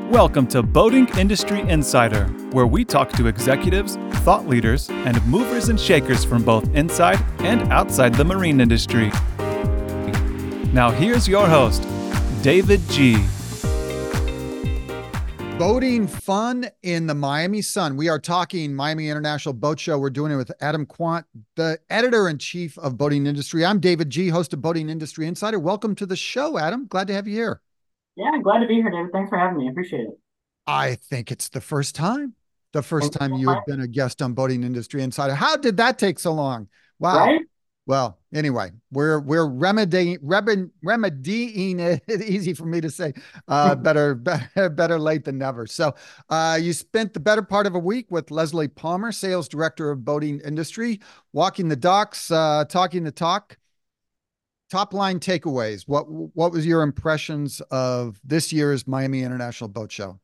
Welcome to Boating Industry Insider, where we talk to executives, thought leaders, and movers and shakers from both inside and outside the marine industry. Now here's your host, David G. Boating fun in the Miami sun. We are talking Miami International Boat Show. We're doing it with Adam Quandt, the editor-in-chief of Boating Industry. I'm David G., host of Boating Industry Insider. Welcome to the show, Adam. Glad to have you here. Yeah, I'm glad to be here, David. Thanks for having me. I appreciate it. I think it's the first time you have been a guest on Boating Industry Insider. How did that take so long? Wow. Right? Well, anyway, we're remedying it. Easy for me to say. Better late than never. So, you spent the better part of a week with Leslie Palmer, sales director of Boating Industry, walking the docks, talking the talk. Top line takeaways. What was your impressions of this year's Miami International Boat Show?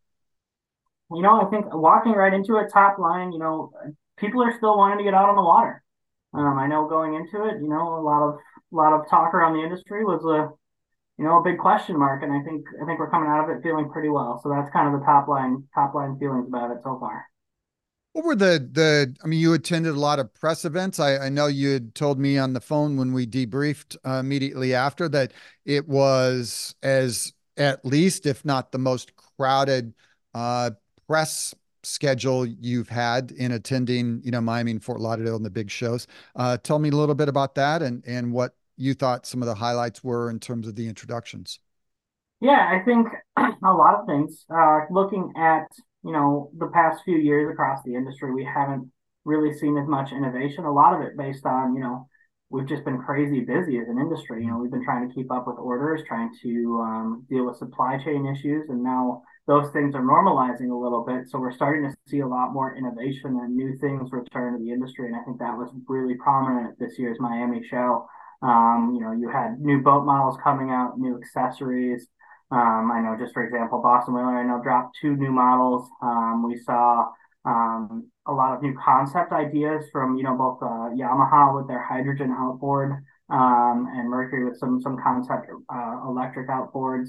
I think walking right into it, top line, people are still wanting to get out on the water. I know going into it, a lot of talk around the industry was a big question mark, and I think we're coming out of it feeling pretty well. So that's kind of the top line feelings about it so far. What were you attended a lot of press events. I know you had told me on the phone when we debriefed immediately after that it was as at least, if not the most crowded press schedule you've had in attending, Miami and Fort Lauderdale and the big shows. Tell me a little bit about that and what you thought some of the highlights were in terms of the introductions. Yeah, I think a lot of things. Looking at, the past few years across the industry, we haven't really seen as much innovation. A lot of it based on, we've just been crazy busy as an industry. We've been trying to keep up with orders, trying to deal with supply chain issues, and now those things are normalizing a little bit. So we're starting to see a lot more innovation and new things return to the industry. And I think that was really prominent at this year's Miami show. You had new boat models coming out, new accessories. I know, just for example, Boston Whaler, dropped 2 new models. We saw a lot of new concept ideas from, both Yamaha with their hydrogen outboard and Mercury with some concept electric outboards.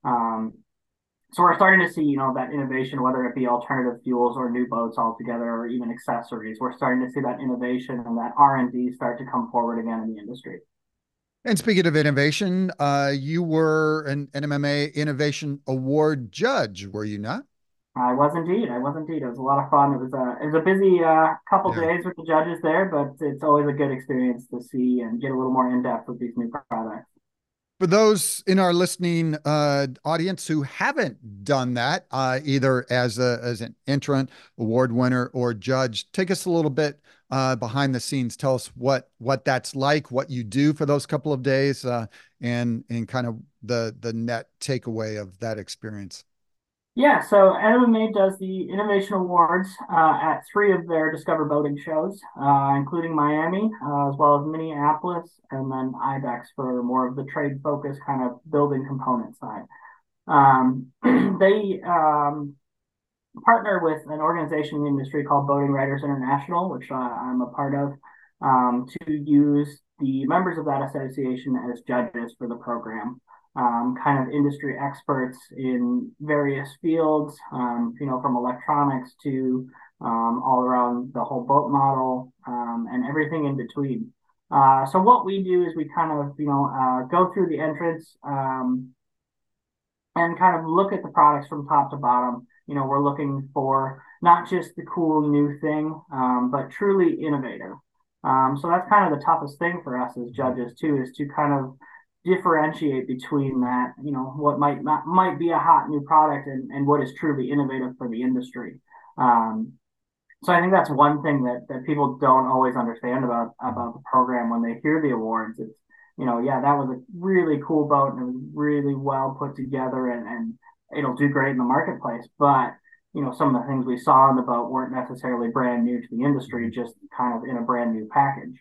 So we're starting to see, that innovation, whether it be alternative fuels or new boats altogether, or even accessories. We're starting to see that innovation and that R&D start to come forward again in the industry. And speaking of innovation, you were an NMMA Innovation Award judge, were you not? I was indeed. It was a lot of fun. It was a busy couple days with the judges there, but it's always a good experience to see and get a little more in depth with these new products. For those in our listening audience who haven't done that, either as an entrant, award winner, or judge, take us a little bit behind the scenes. Tell us what that's like, what you do for those couple of days, and kind of the net takeaway of that experience. Yeah, so NMMA does the Innovation Awards at 3 of their Discover Boating shows, including Miami, as well as Minneapolis, and then IBEX for more of the trade focus kind of building component side. They partner with an organization in the industry called Boating Writers International, which I'm a part of, to use the members of that association as judges for the program. Kind of industry experts in various fields, from electronics to all around the whole boat model and everything in between. So what we do is we kind of, go through the entrance and kind of look at the products from top to bottom. We're looking for not just the cool new thing, but truly innovative. So that's kind of the toughest thing for us as judges too, is to kind of differentiate between that, what might be a hot new product and what is truly innovative for the industry. So I think that's one thing that people don't always understand about the program when they hear the awards. It's, that was a really cool boat and it was really well put together and it'll do great in the marketplace. But, some of the things we saw on the boat weren't necessarily brand new to the industry, just kind of in a brand new package.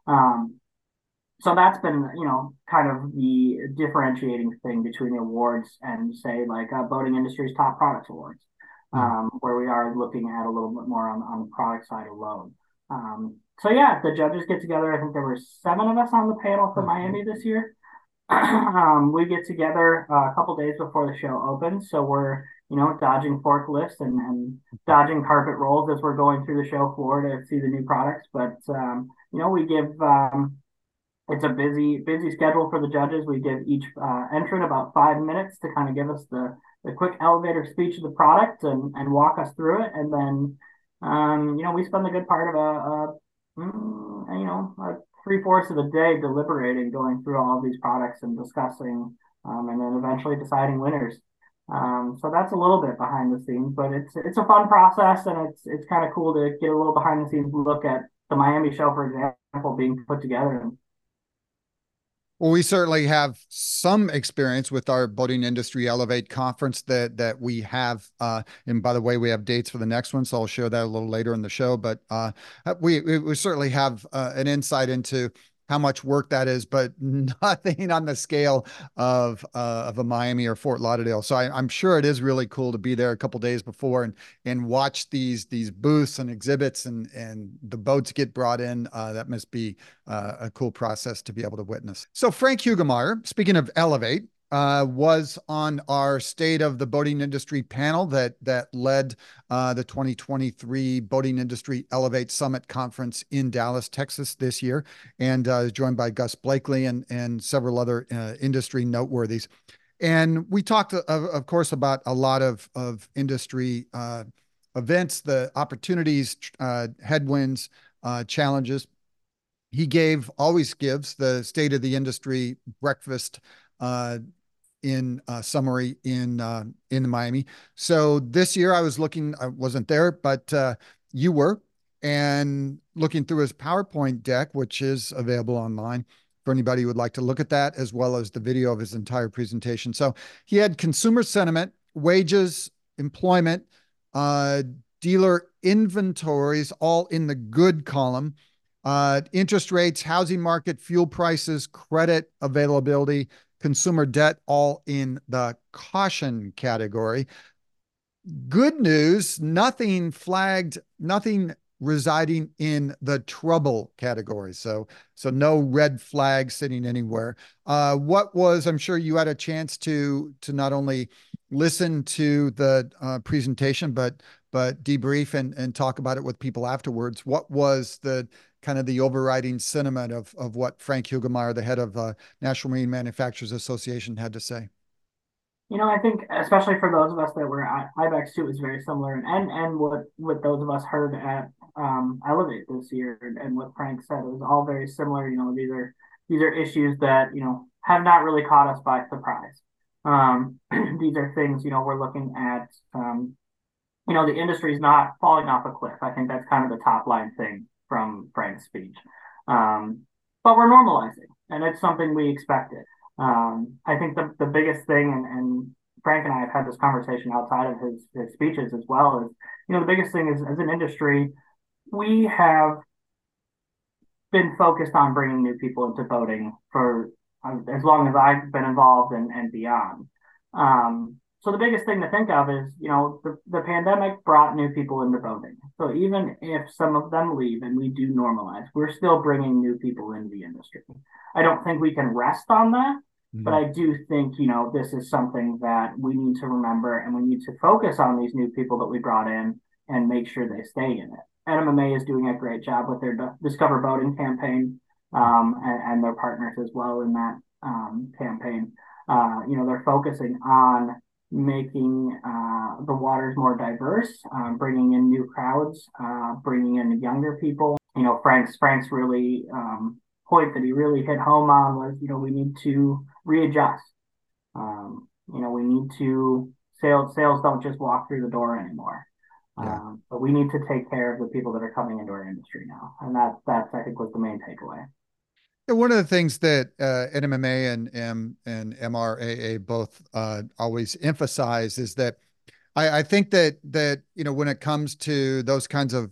So that's been, kind of the differentiating thing between the awards and say like Boating Industry's Top Products Awards, where we are looking at a little bit more on the product side alone. So yeah, the judges get together. I think there were 7 of us on the panel for Miami this year. We get together a couple days before the show opens, so we're dodging forklifts and dodging carpet rolls as we're going through the show floor to see the new products. But we give it's a busy schedule for the judges. We give each entrant about 5 minutes to kind of give us the quick elevator speech of the product and walk us through it, and then we spend a good part of a 3/4 of the day deliberating, going through all of these products and discussing, and then eventually deciding winners. So that's a little bit behind the scenes, but it's a fun process, and it's kind of cool to get a little behind the scenes look at the Miami show, for example, being put together. And Well, we certainly have some experience with our Boating Industry Elevate conference that we have. And by the way, we have dates for the next one, so I'll share that a little later in the show. But we certainly have an insight into how much work that is, but nothing on the scale of a Miami or Fort Lauderdale. So I'm sure it is really cool to be there a couple days before and watch these booths and exhibits and the boats get brought in. That must be a cool process to be able to witness. So Frank Hugemeyer, speaking of Elevate, was on our State of the Boating Industry panel that led the 2023 Boating Industry Elevate Summit Conference in Dallas, Texas this year, and joined by Gus Blakely and several other industry noteworthies. And we talked, of course, about a lot of industry events, the opportunities, headwinds, challenges. He always gives the State of the Industry breakfast in summary in Miami. So this year I wasn't there, but you were, and looking through his PowerPoint deck, which is available online for anybody who would like to look at that, as well as the video of his entire presentation. So he had consumer sentiment, wages, employment, dealer inventories, all in the good column, interest rates, housing market, fuel prices, credit availability, consumer debt, all in the caution category. Good news, nothing flagged, nothing residing in the trouble category. So no red flag sitting anywhere. I'm sure you had a chance to not only listen to the presentation, but debrief and talk about it with people afterwards. What was the kind of the overriding sentiment of what Frank Hugemeyer, the head of National Marine Manufacturers Association, had to say? I think especially for those of us that were at IBEX too, it was very similar, and what those of us heard at Elevate this year, and what Frank said, it was all very similar. These are issues that have not really caught us by surprise. These are things we're looking at. The industry is not falling off a cliff. I think that's kind of the top line thing from Frank's speech. But we're normalizing, and it's something we expected. I think the biggest thing, and Frank and I have had this conversation outside of his speeches as well, is the biggest thing is, as an industry, we have been focused on bringing new people into boating for as long as I've been involved and beyond. So the biggest thing to think of is, the pandemic brought new people into boating. So even if some of them leave and we do normalize, we're still bringing new people into the industry. I don't think we can rest on that, but I do think, this is something that we need to remember, and we need to focus on these new people that we brought in and make sure they stay in it. NMMA is doing a great job with their Discover Boating campaign, and their partners as well in that campaign. They're focusing on making the waters more diverse, bringing in new crowds, bringing in younger people. Frank's really point that he really hit home on was, we need to readjust. We need to sales don't just walk through the door anymore. Yeah. But we need to take care of the people that are coming into our industry now, and that's I think was the main takeaway. One of the things that NMMA and MRAA both always emphasize is that I think that when it comes to those kinds of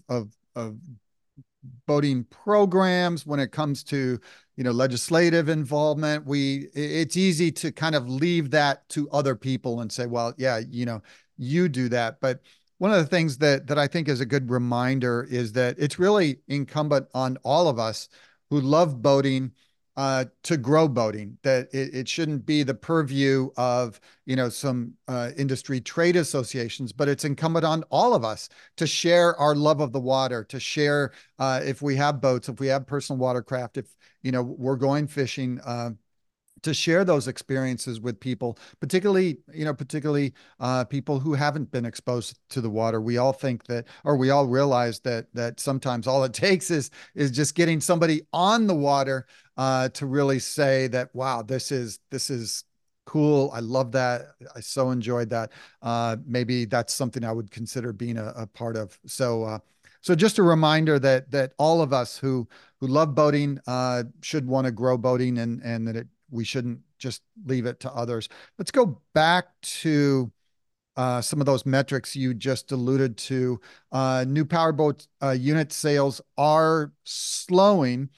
boating programs, when it comes to legislative involvement, it's easy to kind of leave that to other people and say, well, yeah, you do that. But one of the things that I think is a good reminder is that it's really incumbent on all of us who love boating to grow boating, that it shouldn't be the purview of, some industry trade associations, but it's incumbent on all of us to share our love of the water, to share if we have boats, if we have personal watercraft, if, we're going fishing, to share those experiences with people, particularly people who haven't been exposed to the water. We all think that, or we all realize that sometimes all it takes is just getting somebody on the water to really say that, wow, this is cool. I love that. I so enjoyed that. Maybe that's something I would consider being a part of. So just a reminder that all of us who love boating should want to grow boating, and that we shouldn't just leave it to others. Let's go back to some of those metrics you just alluded to. New powerboat unit sales are slowing.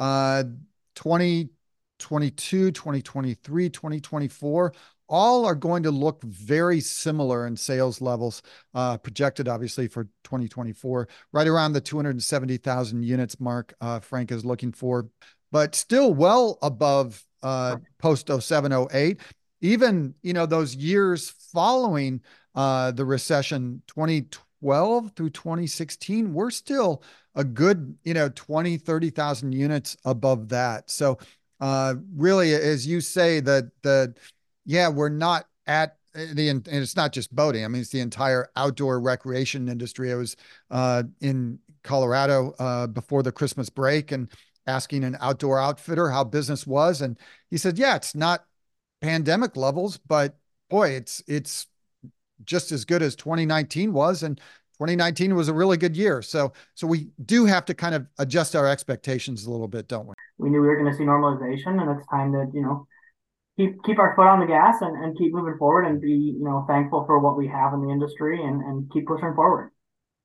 2022, 2023, 2024, all are going to look very similar in sales levels, projected obviously for 2024, right around the 270,000 units mark Frank is looking for, but still well above post 07, 08. Even, those years following the recession, 2012 through 2016, we're still a good, 20, 30,000 units above that. So really, as you say, yeah, we're not at and it's not just boating. I mean, it's the entire outdoor recreation industry. I was in Colorado before the Christmas break and asking an outdoor outfitter how business was. And he said, yeah, it's not pandemic levels, but boy, it's just as good as 2019 was. And 2019 was a really good year. So we do have to kind of adjust our expectations a little bit, don't we? We knew we were going to see normalization, and it's time to, keep our foot on the gas and keep moving forward and be, thankful for what we have in the industry and keep pushing forward.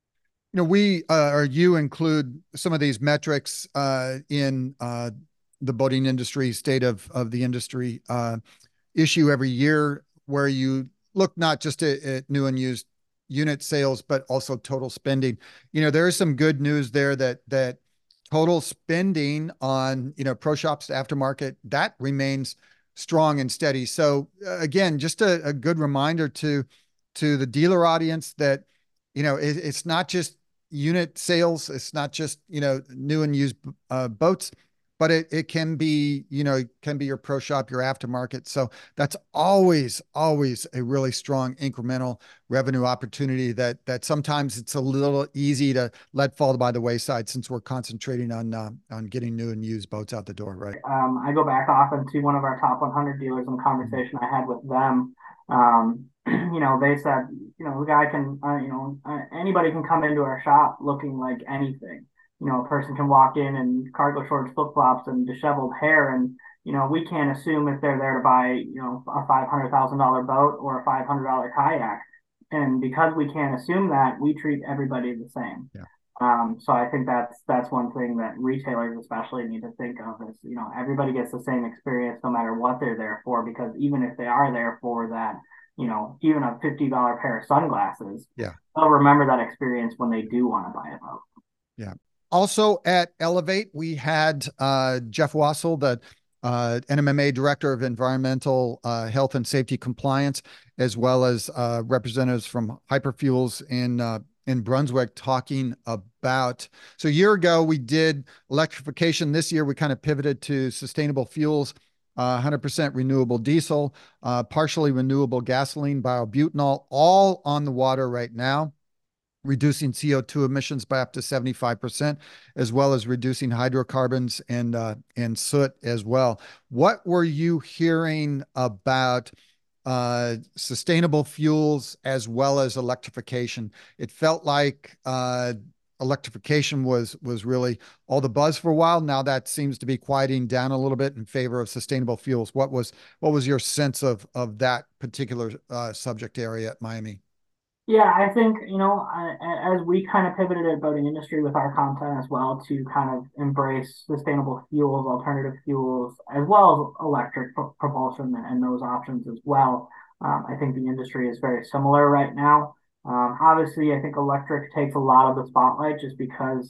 We or you include some of these metrics in the boating industry state of the industry issue every year, where you look not just at new and used unit sales, but also total spending. There is some good news there that total spending on, pro shops, aftermarket, that remains strong and steady. So again, just a good reminder to the dealer audience that, it's not just unit sales. It's not just, new and used boats, but it can be, it can be your pro shop, your aftermarket. So that's always a really strong incremental revenue opportunity that sometimes it's a little easy to let fall by the wayside, since we're concentrating on getting new and used boats out the door, right? I go back often to one of our top 100 dealers and the conversation I had with them. They said, the guy can, anybody can come into our shop looking like anything. A person can walk in and cargo shorts, flip-flops, and disheveled hair, and we can't assume if they're there to buy a $500,000 boat or a $500 kayak. And because we can't assume that, we treat everybody the same. Yeah. So I think that's one thing that retailers especially need to think of is, everybody gets the same experience no matter what they're there for, because even if they are there for that, even a $50 pair of sunglasses, yeah, they'll remember that experience when they do want to buy a boat. Yeah. Also at Elevate, we had Jeff Wassel, the NMMA Director of Environmental Health and Safety Compliance, as well as representatives from Hyperfuels in Brunswick, talking about, so a year ago we did electrification. This year we kind of pivoted to sustainable fuels, 100% renewable diesel, partially renewable gasoline, biobutanol, all on the water right now, reducing CO2 emissions by up to 75%, as well as reducing hydrocarbons and soot as well. What were you hearing about sustainable fuels as well as electrification? It felt like electrification was really all the buzz for a while. Now that seems to be quieting down a little bit in favor of sustainable fuels. What was your sense of that particular subject area at Miami? Yeah, I think, as we kind of pivoted at boating industry with our content as well to kind of embrace sustainable fuels, alternative fuels, as well as electric propulsion and those options as well. I think the industry is very similar right now. Obviously, I think electric takes a lot of the spotlight just because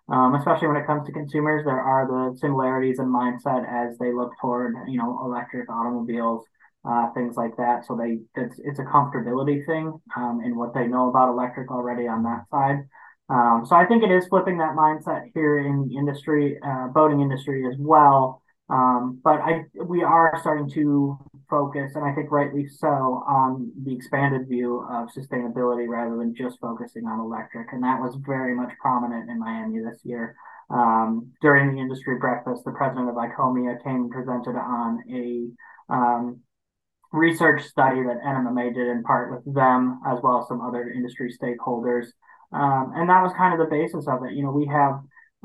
Especially when it comes to consumers, there are the similarities in mindset as they look toward, electric automobiles, things like that. So it's a comfortability thing, in what they know about electric already on that side. So I think it is flipping that mindset here in the industry, boating industry as well. But we are starting to focus, and I think rightly so, on the expanded view of sustainability rather than just focusing on electric. And that was very much prominent in Miami this year. During the industry breakfast, the president of ICOMIA came and presented on a research study that NMMA did in part with them, as well as some other industry stakeholders. And that was kind of the basis of it. We have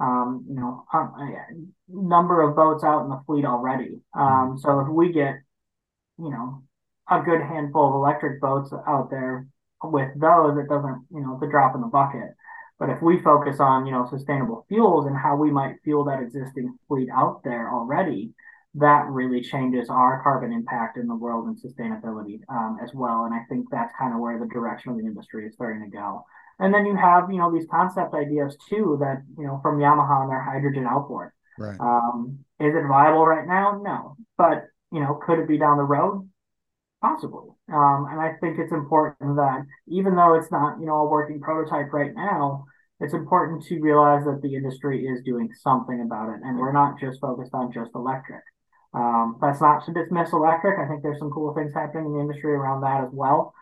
a number of boats out in the fleet already. So if we get, a good handful of electric boats out there with those, it doesn't, it's a drop in the bucket. But if we focus on, sustainable fuels and how we might fuel that existing fleet out there already, that really changes our carbon impact in the world and sustainability, as well. And I think that's kind of where the direction of the industry is starting to go. And then you have, these concept ideas too that, from Yamaha and their hydrogen outboard. Right. Is it viable right now? No. But, could it be down the road? Possibly. And I think it's important that even though it's not, a working prototype right now, it's important to realize that the industry is doing something about it. And we're not just focused on just electric. That's not to dismiss electric. I think there's some cool things happening in the industry around that as well.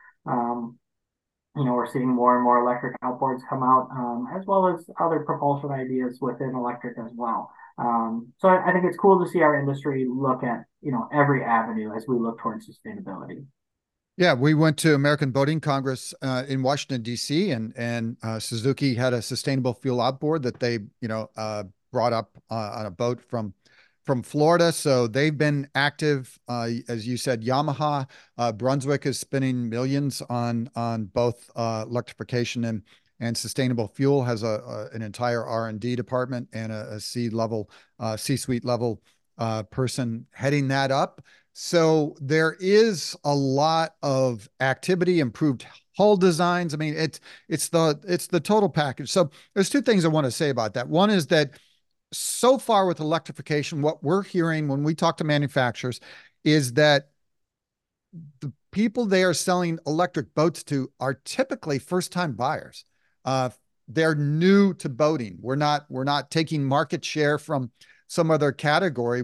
We're seeing more and more electric outboards come out, as well as other propulsion ideas within electric as well. So I think it's cool to see our industry look at, every avenue as we look towards sustainability. Yeah, we went to American Boating Congress in Washington, D.C., and Suzuki had a sustainable fuel outboard that they, brought up on a boat from Florida. So they've been active. As you said, Yamaha, Brunswick is spending millions on both electrification and sustainable fuel, has an entire R&D department and a C-suite level person heading that up. So there is a lot of activity, improved hull designs. I mean, it's the total package. So there's two things I want to say about that. One is that so far with electrification, what we're hearing when we talk to manufacturers is that the people they are selling electric boats to are typically first-time buyers. They're new to boating. We're not taking market share from some other category.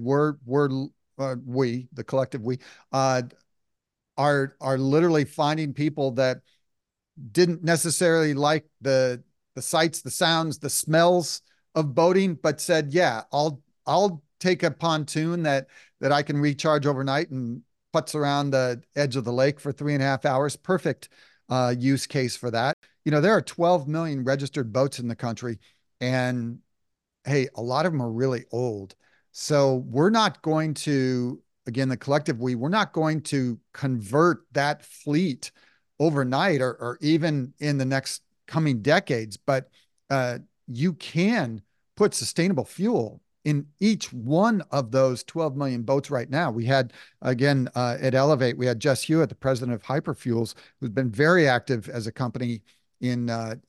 We, the collective we, are literally finding people that didn't necessarily like the sights, the sounds, the smells of boating, but said, yeah, I'll take a pontoon that I can recharge overnight and putz around the edge of the lake for 3.5 hours. Perfect use case for that. There are 12 million registered boats in the country, and hey, a lot of them are really old. So we're not going to, again, the collective we're not going to convert that fleet overnight or even in the next coming decades, but you can put sustainable fuel in each one of those 12 million boats right now. We had, again, at Elevate, we had Jess Hewitt, the president of Hyperfuels, who's been very active as a company in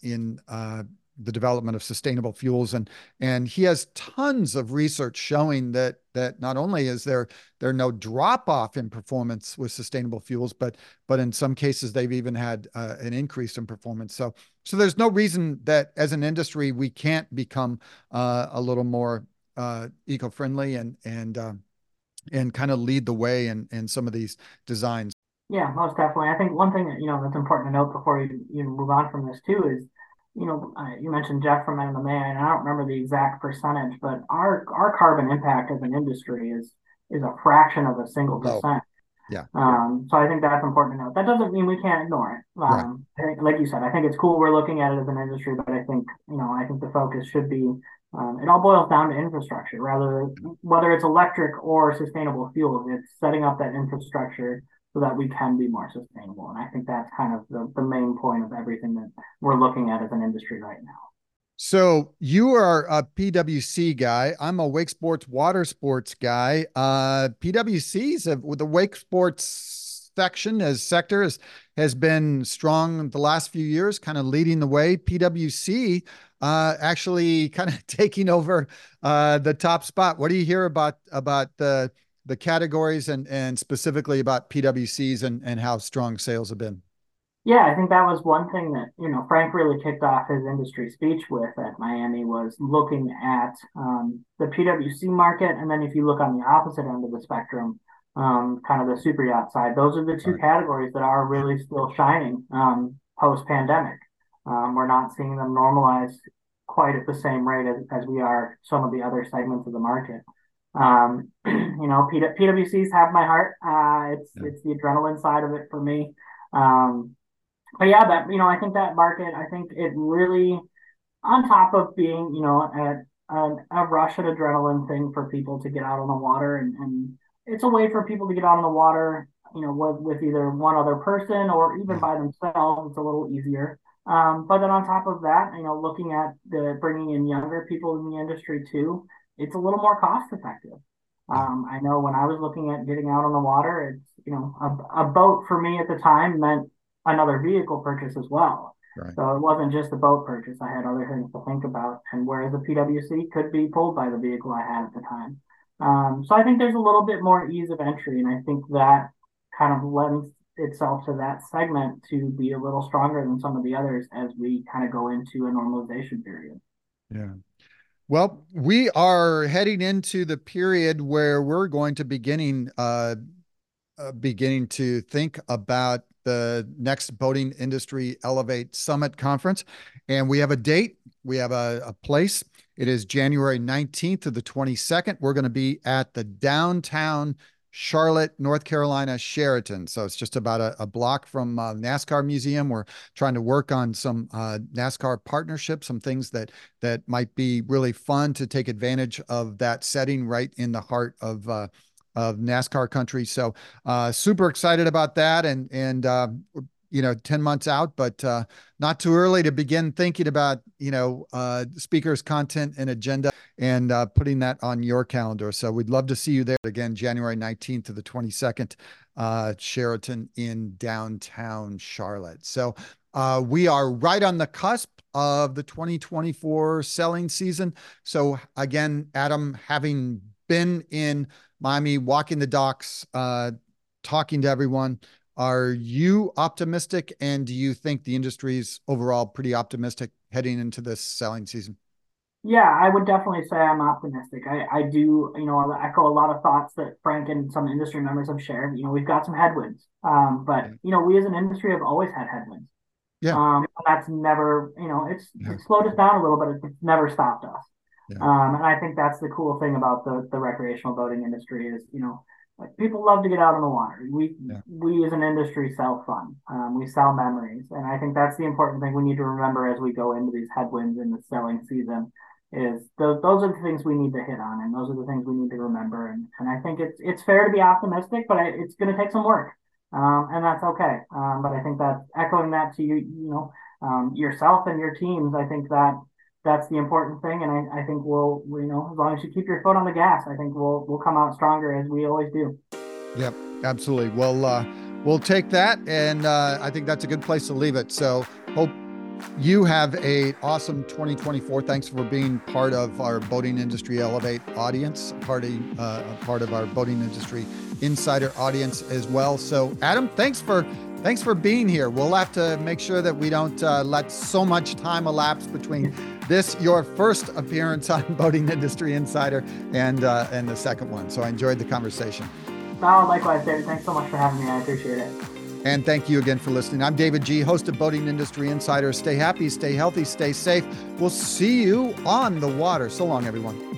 the development of sustainable fuels. And he has tons of research showing that not only is there no drop off in performance with sustainable fuels, but in some cases they've even had an increase in performance. So there's no reason that as an industry we can't become a little more eco-friendly and kind of lead the way in some of these designs. Yeah, most definitely. I think one thing that, that's important to note before you move on from this too is, you mentioned Jeff from MMA, and I don't remember the exact percentage, but our carbon impact as an industry is a fraction of a single percent. Yeah. So I think that's important to note. That doesn't mean we can't ignore it. Right. I think, like you said, I think it's cool we're looking at it as an industry, but I think the focus should be, it all boils down to infrastructure, whether it's electric or sustainable fuels. It's setting up that infrastructure so that we can be more sustainable. And I think that's kind of the main point of everything that we're looking at as an industry right now. So you are a PWC guy. I'm a wake sports, water sports guy. PWC's with the wake sports section as sector has been strong the last few years, kind of leading the way. PWC actually kind of taking over the top spot. What do you hear about the categories and specifically about PWCs and how strong sales have been? Yeah, I think that was one thing that, Frank really kicked off his industry speech with at Miami was looking at the PWC market. And then if you look on the opposite end of the spectrum, kind of the super yacht side, those are the two categories that are really still shining post-pandemic. We're not seeing them normalize quite at the same rate as we are some of the other segments of the market. PWCs have my heart. It's the adrenaline side of it for me. But yeah, I think that market, I think it really, on top of being, a rush and adrenaline thing for people to get out on the water, and it's a way for people to get out on the water, with either one other person or even by themselves. It's a little easier. But then on top of that, looking at bringing in younger people in the industry too, it's a little more cost effective. I know when I was looking at getting out on the water, it's, a boat for me at the time meant another vehicle purchase as well. Right. So it wasn't just a boat purchase. I had other things to think about. And whereas the PWC could be pulled by the vehicle I had at the time. So I think there's a little bit more ease of entry. And I think that kind of lends itself to that segment to be a little stronger than some of the others as we kind of go into a normalization period. Yeah. Well, we are heading into the period where we're going to beginning to think about the next Boating Industry Elevate Summit Conference. And we have a date. We have a place. It is January 19th to the 22nd. We're going to be at the downtown Charlotte, North Carolina Sheraton. So it's just about a block from NASCAR Museum. We're trying to work on some NASCAR partnerships, some things that might be really fun to take advantage of that setting right in the heart of NASCAR country. So super excited about that. And 10 months out, but not too early to begin thinking about, speakers, content, and agenda, and putting that on your calendar. So we'd love to see you there again, January 19th to the 22nd, Sheraton in downtown Charlotte. So we are right on the cusp of the 2024 selling season. So again, Adam, having been in Miami, walking the docks, talking to everyone, are you optimistic, and do you think the industry's overall pretty optimistic heading into this selling season? Yeah, I would definitely say I'm optimistic. I do, echo a lot of thoughts that Frank and some industry members have shared. We've got some headwinds, but we as an industry have always had headwinds. Yeah, that's never, it's slowed us down a little, but it's never stopped us. Yeah. And I think that's the cool thing about the recreational boating industry is, like people love to get out on the water. We as an industry sell fun. We sell memories. And I think that's the important thing we need to remember as we go into these headwinds in the selling season is those are the things we need to hit on. And those are the things we need to remember. And I think it's fair to be optimistic, but it's going to take some work. And that's okay. But I think that echoing that to you, yourself and your teams, I think that's the important thing. And I think we'll, as long as you keep your foot on the gas, I think we'll come out stronger as we always do. Yep, absolutely. Well, we'll take that. And I think that's a good place to leave it. So hope you have an awesome 2024. Thanks for being part of our Boating Industry Elevate audience, part of our Boating Industry Insider audience as well. So Adam, thanks for being here. We'll have to make sure that we don't let so much time elapse between your first appearance on Boating Industry Insider and the second one. So I enjoyed the conversation. Oh, likewise, David. Thanks so much for having me. I appreciate it. And thank you again for listening. I'm David G., host of Boating Industry Insider. Stay happy, stay healthy, stay safe. We'll see you on the water. So long, everyone.